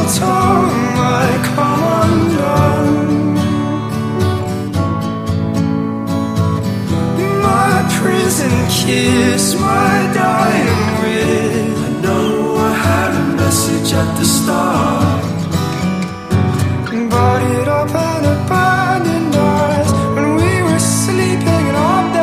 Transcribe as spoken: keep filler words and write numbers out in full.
tongue might come undone. My prison kiss, my dying wish. I know I had a message at the start, but it up